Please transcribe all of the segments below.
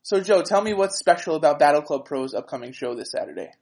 So, Joe, tell me what's special about Battle Club Pro's upcoming show this Saturday.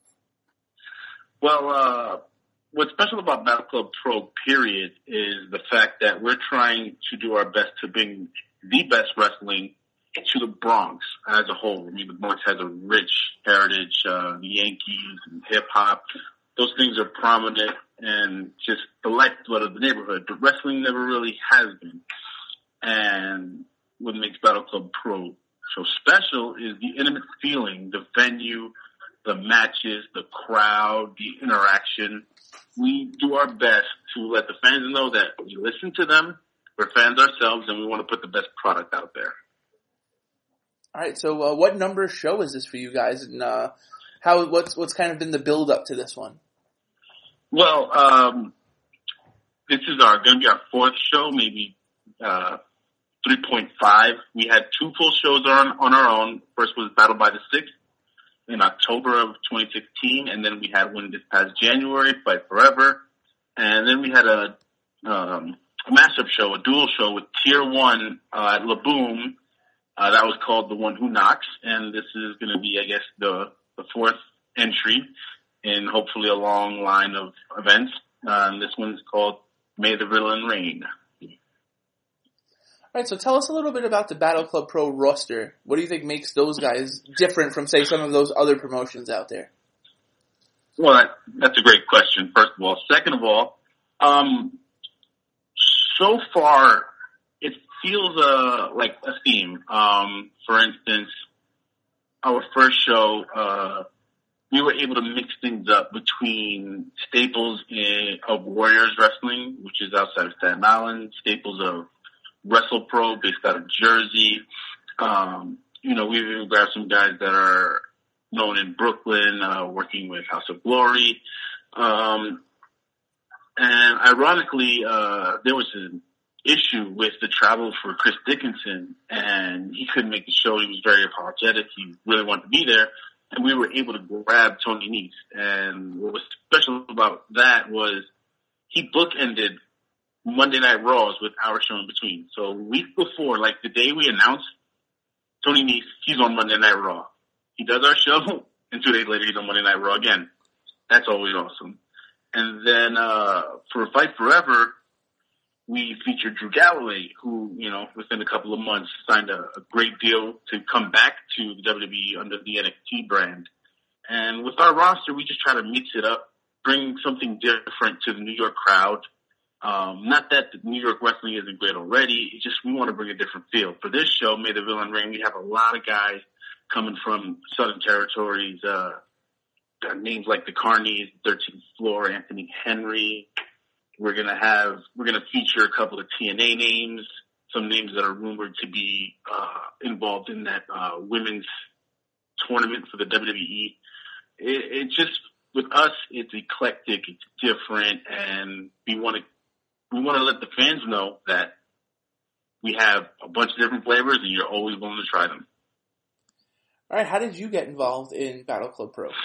Well, what's special about Battle Club Pro, period, is the fact that we're trying to do our best to bring the best wrestling to the Bronx as a whole. I mean, the Bronx has a rich heritage, the Yankees and hip-hop. Those things are prominent and just the lifeblood of the neighborhood, but wrestling never really has been. And what makes Battle Club Pro so special is the intimate feeling, the venue, the matches, the crowd, the interaction. We do our best to let the fans know that we listen to them, we're fans ourselves, and we want to put the best product out there. All right, so what number show is this for you guys, and what's kind of been the build up to this one? Well, this is going to be our fourth show, maybe 3.5. We had two full shows on our own. First was Battle by the Sixth in October of 2016, and then we had one this past January, Fight Forever, and then we had a mashup show, a dual show with Tier 1 at La Boom. That was called The One Who Knocks, and this is going to be, I guess, the fourth entry in hopefully a long line of events. This one's called May the Villain Reign. All right, so tell us a little bit about the Battle Club Pro roster. What do you think makes those guys different from, say, some of those other promotions out there? Well, that's a great question, first of all. Second of all, so far, it feels like a theme. For instance, our first show, we were able to mix things up between staples of Warriors Wrestling, which is outside of Staten Island, staples of WrestlePro based out of Jersey. We've even grabbed some guys that are known in Brooklyn, working with House of Glory. And ironically, there was an issue with the travel for Chris Dickinson, and he couldn't make the show. He was very apologetic. He really wanted to be there. And we were able to grab Tony Nese. And what was special about that was he bookended Monday Night Raws with our show in between. So a week before, like the day we announced Tony Nese, he's on Monday Night Raw. He does our show, and 2 days later he's on Monday Night Raw again. That's always awesome. And then for Fight Forever, we featured Drew Galloway, who, within a couple of months signed a great deal to come back to the WWE under the NXT brand. And with our roster, we just try to mix it up, bring something different to the New York crowd. Not that the New York wrestling isn't great already. It's just we want to bring a different feel. For this show, May the Villain Reign, we have a lot of guys coming from Southern Territories, names like the Carnies, 13th Floor, Anthony Henry. We're gonna feature a couple of TNA names, some names that are rumored to be involved in that women's tournament for the WWE. It just, with us, it's eclectic, it's different, and we want to let the fans know that we have a bunch of different flavors, and you're always willing to try them. All right, how did you get involved in Battle Club Pro?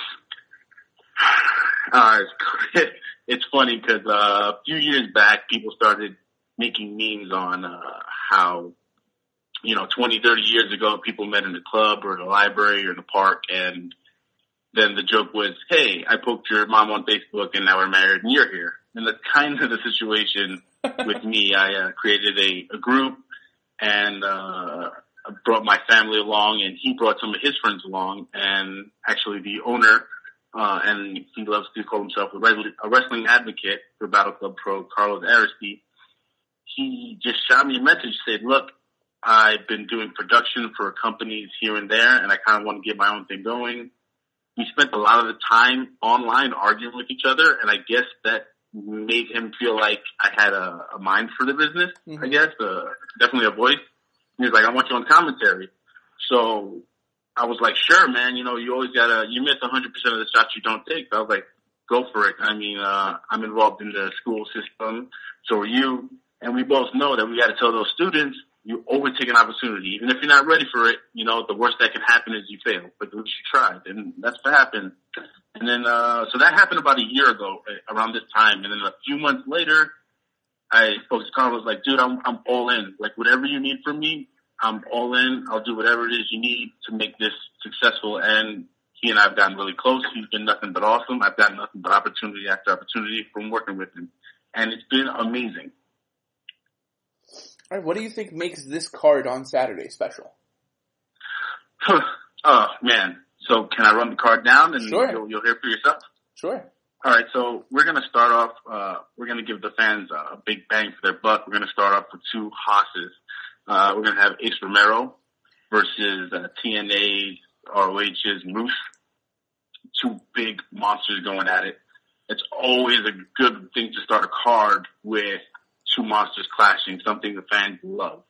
It's funny because a few years back, people started making memes on how, 20, 30 years ago, people met in the club or the library or the park, and then the joke was, hey, I poked your mom on Facebook and now we're married and you're here. And that's kind of the situation with me. I created a group and I brought my family along, and he brought some of his friends along, and actually the owner, and he loves to call himself a wrestling advocate for Battle Club Pro, Carlos Aristi. He just shot me a message, said, look, I've been doing production for companies here and there, and I kind of want to get my own thing going. We spent a lot of the time online arguing with each other, and I guess that made him feel like I had a mind for the business, mm-hmm. I guess, definitely a voice. He was like, I want you on commentary. So I was like, sure, man, you always you miss 100% of the shots you don't take. So I was like, go for it. I mean, I'm involved in the school system, so are you. And we both know that we got to tell those students, you always take an opportunity. Even if you're not ready for it, the worst that can happen is you fail. But at least you tried, and that's what happened. And then, so that happened about a year ago, around this time. And then a few months later, I spoke to Carlos, like, dude, I'm all in. Like, whatever you need from me, I'm all in. I'll do whatever it is you need to make this successful. And he and I have gotten really close. He's been nothing but awesome. I've gotten nothing but opportunity after opportunity from working with him. And it's been amazing. All right, what do you think makes this card on Saturday special? Oh, man. So can I run the card down and Sure. you'll hear for yourself? Sure. All right, so we're going to start off, we're going to give the fans a big bang for their buck. We're going to start off with two Haas's. We're going to have Ace Romero versus TNA ROH's Moose. Two big monsters going at it. It's always a good thing to start a card with two monsters clashing, something the fans love.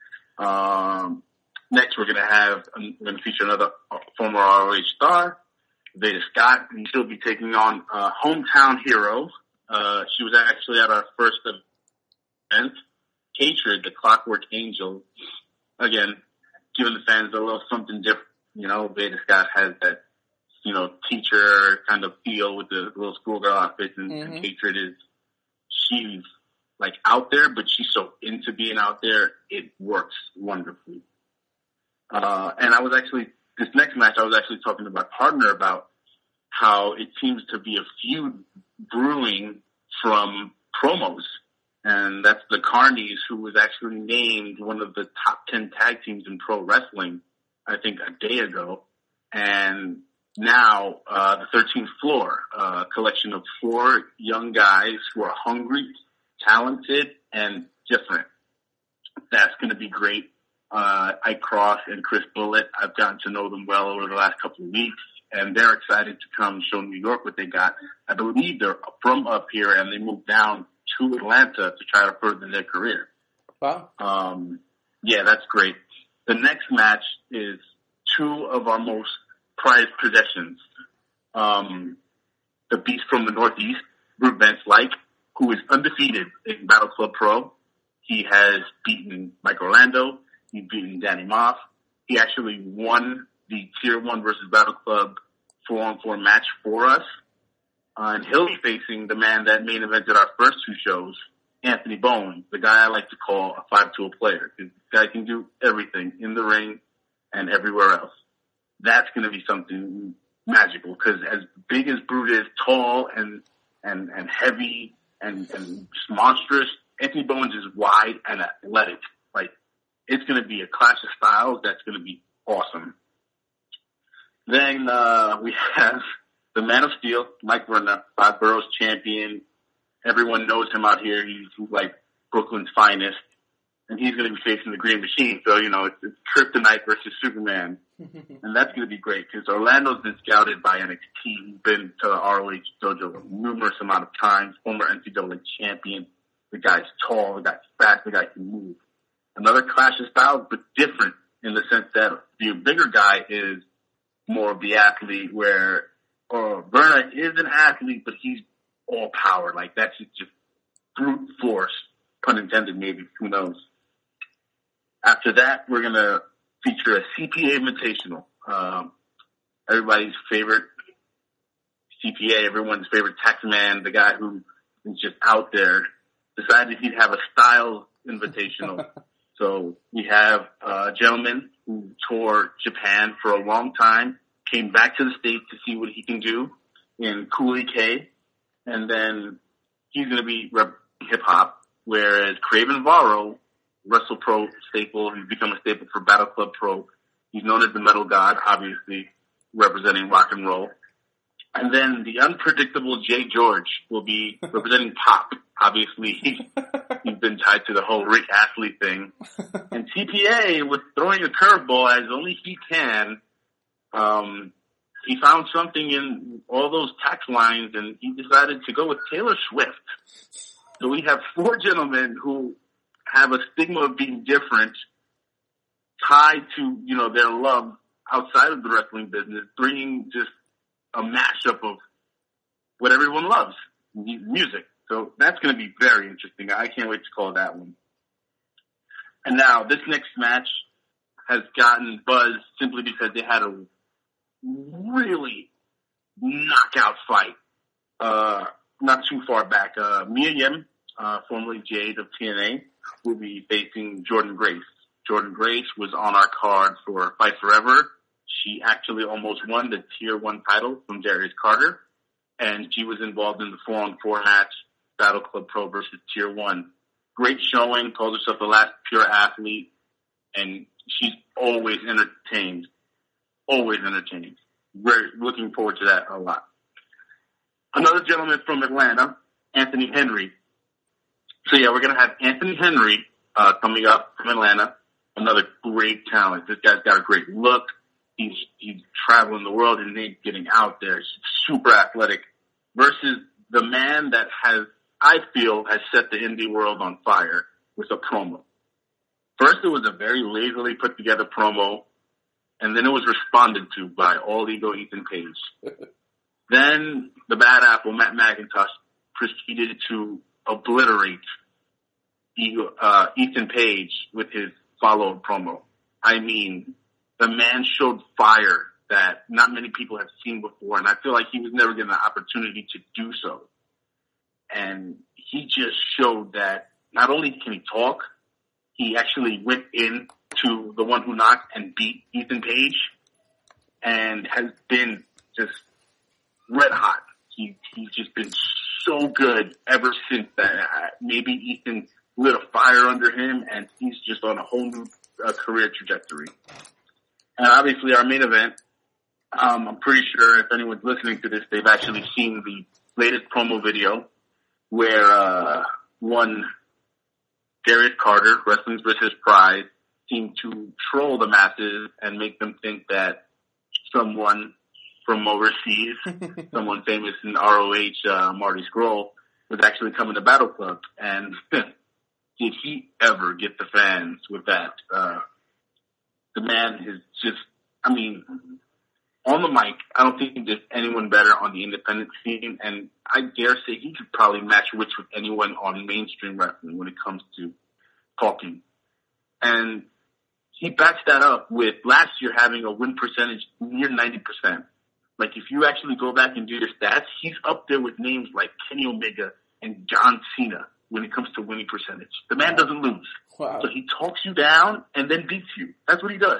Next, we're going to feature another former ROH star, Veda Scott, and she'll be taking on hometown hero. She was actually at our first event, Hatred, the Clockwork Angel. Again, giving the fans a little something different. You know, Veda Scott has that, you know, teacher kind of feel with the little schoolgirl outfit, and Hatred she's like out there, but she's so into being out there, it works wonderfully. And this next match, I was actually talking to my partner about how it seems to be a feud brewing from promos. And that's the Carnies, who was actually named one of the top 10 tag teams in pro wrestling, I think a day ago. And now, the 13th Floor, a collection of 4 young guys who are hungry, talented, and different. That's going to be great. Ike Cross and Chris Bullitt, I've gotten to know them well over the last couple of weeks, and they're excited to come show New York what they got. I believe they're from up here, and they moved down to Atlanta to try to further their career. Wow. Yeah, that's great. The next match is two of our most prized possessions. The Beast from the Northeast, Brute Van Slyke, who is undefeated in Battle Club Pro. He has beaten Mike Orlando. He's beaten Danny Moff. He actually won the Tier 1 versus Battle Club 4-on-4 match for us. And he'll be facing the man that main evented our first 2 shows, Anthony Bowen, the guy I like to call a 5-tool player. This guy can do everything in the ring and everywhere else. That's going to be something magical, because as big as Brute is, tall and heavy and just monstrous, Anthony Bowens is wide and athletic. Like, it's going to be a clash of styles that's going to be awesome. Then we have the Man of Steel, Mike Verna, 5 Boroughs champion. Everyone knows him out here. He's like Brooklyn's finest. And he's going to be facing the Green Machine. So, you know, it's Kryptonite versus Superman. And that's going to be great, because Orlando's been scouted by NXT. He's been to the ROH dojo numerous amount of times. Former NCAA champion. The guy's tall. The guy's fast. The guy can move. Another clash of styles, but different in the sense that the bigger guy is more of the athlete, where Verna is an athlete, but he's all power. Like, that's just brute force. Pun intended, maybe. Who knows? After that, we're going to feature a CPA Invitational. Everybody's favorite CPA, everyone's favorite tax man, the guy who is just out there, decided he'd have a Styles Invitational. So we have a gentleman who toured Japan for a long time, came back to the States to see what he can do in Cooley K, and then he's going to be hip-hop, whereas Craven Varro, Wrestle Pro staple, he's become a staple for Battle Club Pro. He's known as the Metal God, obviously, representing rock and roll. And then the unpredictable Jay George will be representing pop. Obviously, he's been tied to the whole Rick Astley thing. And TPA was throwing a curveball as only he can. He found something in all those tax lines, and he decided to go with Taylor Swift. So we have 4 gentlemen who have a stigma of being different, tied to, you know, their love outside of the wrestling business, bringing just a mashup of what everyone loves, music. So that's going to be very interesting. I can't wait to call that one. And now this next match has gotten buzz simply because they had a really knockout fight not too far back. Mia Yim, formerly Jade of TNA, will be facing Jordan Grace. Jordan Grace was on our card for Fight Forever. She actually almost won the Tier 1 title from Darius Carter. And she was involved in the 4-on-4 match, Battle Club Pro versus Tier 1. Great showing, calls herself the last pure athlete. And she's always entertained. Always entertained. We're looking forward to that a lot. Another gentleman from Atlanta, Anthony Henry. So yeah, we're going to have Anthony Henry coming up from Atlanta. Another great talent. This guy's got a great look. He's traveling the world and then getting out there. He's super athletic. Versus the man that I feel has set the indie world on fire with a promo. First, it was a very lazily put together promo, and then it was responded to by All Ego Ethan Page. Then the bad apple, Matt McIntosh, proceeded to obliterate Ethan Page with his follow-up promo. I mean, the man showed fire that not many people have seen before, and I feel like he was never given the opportunity to do so. And he just showed that not only can he talk, he actually went in to the one who knocked and beat Ethan Page and has been just red hot. He's just been so good ever since that. Maybe Ethan lit a fire under him, and he's just on a whole new career trajectory. And obviously our main event, I'm pretty sure if anyone's listening to this, they've actually seen the latest promo video where one Darius Carter, Wrestling's versus Pride, seemed to troll the masses and make them think that someone from overseas, someone famous in ROH, Marty Scurll, was actually coming to Battle Club. And did he ever get the fans with that? The man is just, I mean, on the mic, I don't think there's anyone better on the independent scene, and I dare say he could probably match wits with anyone on mainstream wrestling when it comes to talking. And he backs that up with last year having a win percentage near 90%. Like, if you actually go back and do your stats, he's up there with names like Kenny Omega and John Cena when it comes to winning percentage. The man doesn't lose. Wow. So he talks you down and then beats you. That's what he does.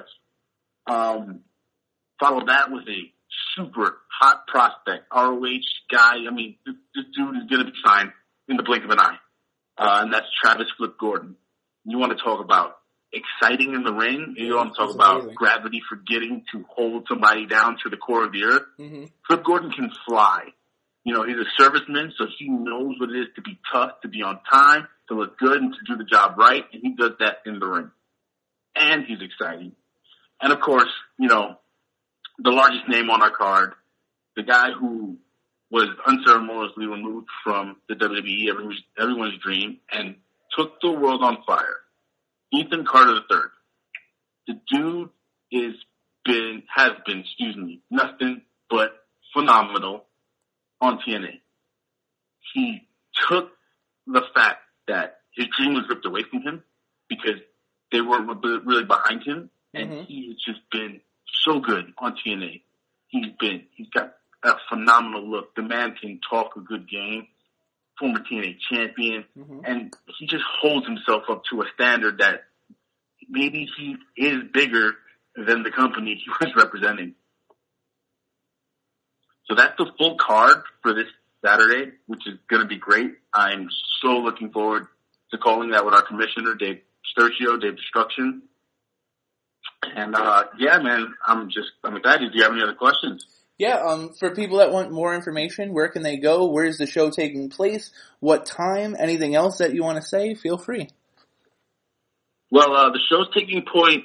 Follow that with a super hot prospect, ROH guy. I mean, this dude is going to be signed in the blink of an eye. And that's Travis Flip Gordon. You want to talk about exciting in the ring? You want to talk about gravity for getting to hold somebody down to the core of the earth? Mm-hmm. Flip Gordon can fly. You know, he's a serviceman, so he knows what it is to be tough, to be on time, to look good, and to do the job right, and he does that in the ring. And he's exciting. And of course, you know, the largest name on our card, the guy who was unceremoniously removed from the WWE, everyone's dream, and took the world on fire. Ethan Carter III. The dude has been, nothing but phenomenal on TNA. He took the fact that his dream was ripped away from him because they weren't really behind him, and he has just been so good on TNA. He's got a phenomenal look. The man can talk a good game. Former TNA champion, and he just holds himself up to a standard that maybe he is bigger than the company he was representing. So that's the full card for this Saturday, which is going to be great. I'm so looking forward to calling that with our commissioner, Dave Sturcio, Dave Destruction. And, yeah, man, I'm excited. Do you have any other questions? Yeah, for people that want more information, where can they go? Where's the show taking place? What time? Anything else that you want to say? Feel free. Well, the show is taking place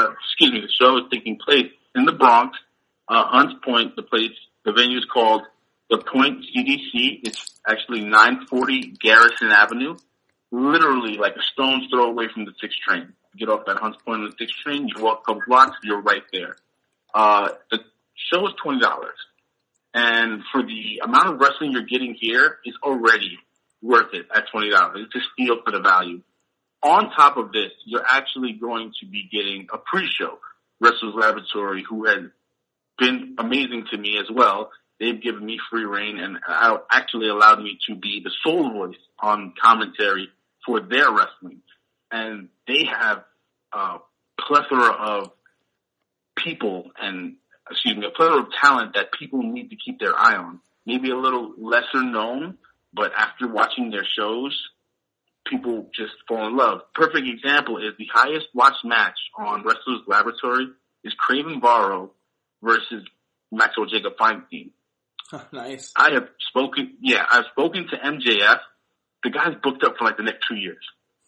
in the Bronx, Hunts Point. The venue is called The Point CDC. It's actually 940 Garrison Avenue, literally like a stone's throw away from the 6 train. You get off at Hunts Point on the 6 train, you walk a couple blocks, you're right there. The show is $20. And for the amount of wrestling you're getting here is already worth it at $20. It's a steal for the value. On top of this, you're actually going to be getting a pre-show. Wrestlers Laboratory, who has been amazing to me as well. They've given me free reign and actually allowed me to be the sole voice on commentary for their wrestling. And they have plethora of people a plethora of talent that people need to keep their eye on. Maybe a little lesser known, but after watching their shows, people just fall in love. Perfect example is the highest watched match on Wrestler's Laboratory is Craven Barrow versus Maxwell Jacob Feinstein. Nice. I've spoken to MJF. The guy's booked up for like the next 2 years.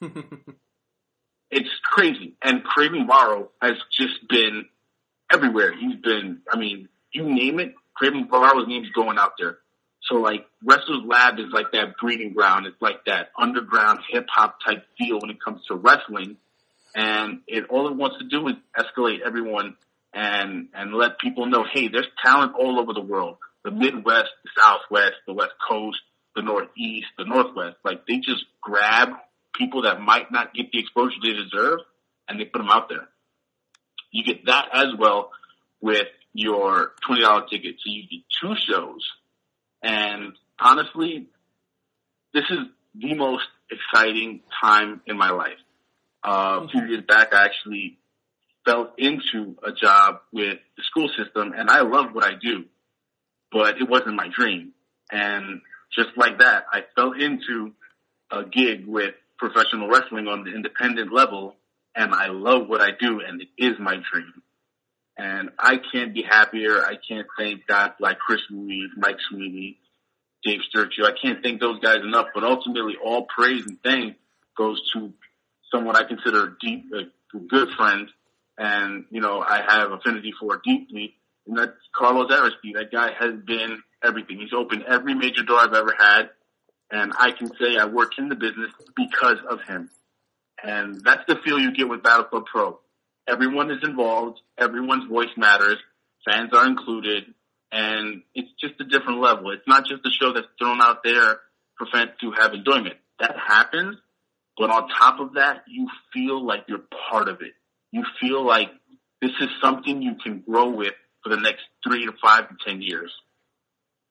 It's crazy. And Craven Barrow has just been everywhere. He's been, you name it, Craven Barrow's name's going out there. So like Wrestler's Lab is like that breeding ground. It's like that underground hip hop type feel when it comes to wrestling. And all it wants to do is escalate everyone and let people know, hey, there's talent all over the world. The Midwest, the Southwest, the West Coast, the Northeast, the Northwest. Like they just grab people that might not get the exposure they deserve and they put them out there. You get that as well with your $20 ticket. So you get 2 shows. And honestly, this is the most exciting time in my life. A few years back, I actually fell into a job with the school system, and I love what I do, but it wasn't my dream. And just like that, I fell into a gig with professional wrestling on the independent level, and I love what I do, and it is my dream. And I can't be happier. I can't thank guys like Chris Ruiz, Mike Sweeney, Dave Sturgio. I can't thank those guys enough, but ultimately all praise and thanks goes to someone I consider a good friend, and, I have affinity for deeply, and that's Carlos Aristide. That guy has been everything. He's opened every major door I've ever had, and I can say I work in the business because of him. And that's the feel you get with Battle Club Pro. Everyone is involved. Everyone's voice matters. Fans are included. And it's just a different level. It's not just a show that's thrown out there for fans to have enjoyment. That happens. But on top of that, you feel like you're part of it. You feel like this is something you can grow with for the next 3 to 5 to 10 years.